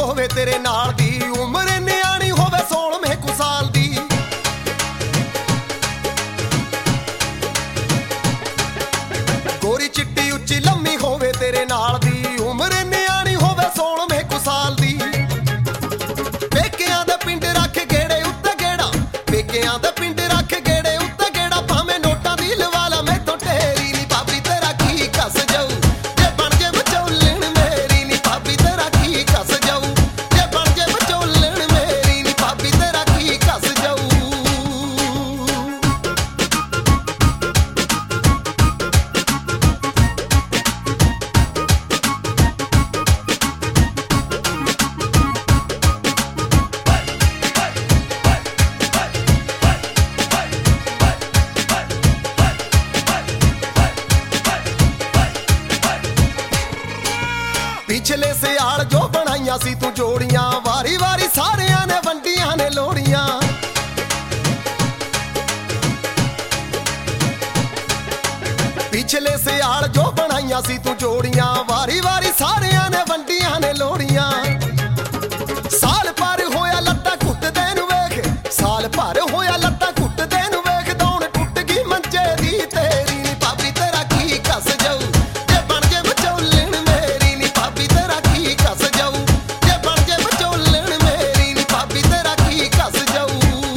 ਹੋਵੇ ਤੇਰੇ ਨਾਲ ਦੀ, ਉਮਰ ਨਿਆਣੀ ਹੋਵੇ 16ਵੇਂ ਕੁ ਸਾਲ ਦੀ। ਗੋਰੀ ਚਿੱਟੀ ਉੱਚੀ ਲੰਮੀ ਹੋਵੇ ਤੇਰੇ ਨਾਲ ਦੀ, ਉਮਰ ਨਿਆਣੀ ਹੋਵੇ 16ਵੇਂ ਕੁ ਸਾਲ ਦੀ। ਪੇਕਿਆਂ ਦੇ ਪਿੰਡ ਰੱਖ ਗੇੜੇ ਉੱਤੇ ਗੇੜਾ, ਪੇਕਿਆਂ ਦੇ ਪਿੰਡ ਰੱਖ ਗੇੜੇ ਉੱਤੇ ਗੇੜਾ, ਭਾਵੇਂ ਨੋਟਾਂ ਦੀ ਲਵਾ ਲਾ ਮੈਥੋਂ ਢੇਰੀ ਨੀ ਭਾਬੀ ਤੇਰਾ ਕੀ ਕੱਸ ਜਾਊ, ਜੇ ਬਣ ਜੇ ਵਿਚੋਲਣ ਮੇਰੀ ਨੀ ਭਾਬੀ ਤੇਰਾ ਕੀ ਕੱਸ ਜਾਊ, ਜੇ ਬਣ ਜੇ ਵਿਚੋਲਣ ਮੇਰੀ ਨੀ ਭਾਬੀ ਤੇਰਾ ਕੀ ਕੱਸ ਜਾਊ। ਪਿਛਲੇ ਸਿਆਲ ਜੋ ਬਣਾਈਆਂ ਸੀ ਤੂੰ ਜੋੜੀਆਂ, ਵਾਰੀ ਵਾਰੀ ਸਾਰਿਆਂ ਨੇ ਵੰਡੀਆਂ ਨੇ ਲੋੜੀਆਂ। ਪਿਛਲੇ ਸਿਆਲ ਜੋ ਬਣਾਈਆਂ ਸੀ ਤੂੰ ਜੋੜੀਆਂ, ਵਾਰੀ ਵਾਰੀ ਸਾਰਿਆਂ ਨੇ ਵੰਡੀਆਂ ਨੇ ਲੋੜੀਆਂ। ਸਾਲ ਭਰ ਹੋਇਆ ਲੱਤਾਂ ਘੁੱਟਦੇ ਨੂੰ ਵੇਖ, ਸਾਲ ਭਰ ਹੋਇਆ ਲੱਤਾਂ ਘੁੱਟਦੇ ਨੂੰ ਵੇਖ, ਦੌਣ ਟੁੱਟ ਗਈ ਮੰਜੇ ਦੀ ਤੇਰੀ ਨੀ ਭਾਬੀ ਤੇਰਾ ਕੀ ਕੱਸ ਜਾਊ, ਜੇ ਬਣ ਜੇ ਵਿਚੋਲਣ ਮੇਰੀ ਨੀ ਭਾਬੀ ਤੇਰਾ ਕੀ ਕੱਸ ਜਾਊ, ਜੇ ਬਣ ਜੇ ਵਿਚੋਲਣ ਮੇਰੀ ਨੀ ਭਾਬੀ ਤੇਰਾ ਕੀ ਕੱਸ ਜਾਊ।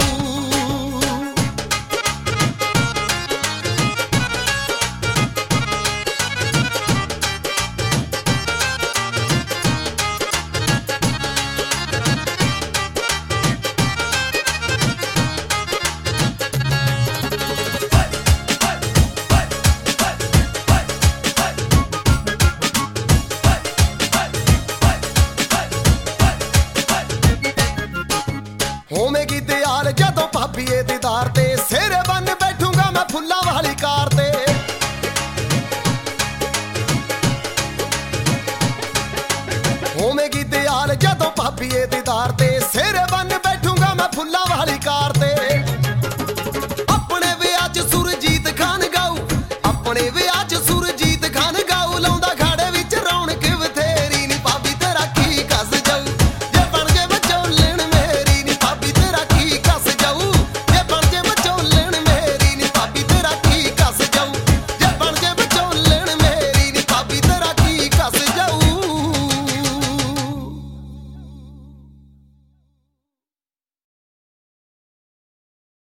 ਹੋਵੇਗੀ ਤਿਆਰ ਜਦੋਂ ਭਾਬੀਏ ਦੀਦਾਰ ਤੇ, ਸਿਰ ਬੰਨ ਬੈਠੂੰਗਾ ਮੈਂ ਫੁੱਲਾਂ ਵਾਲੀ ਕਾਰ ਤੇ। ਹੋਵੇਗੀ ਤਿਆਰ ਜਦੋਂ ਭਾਬੀਏ ਦੀਦਾਰ ਤੇ,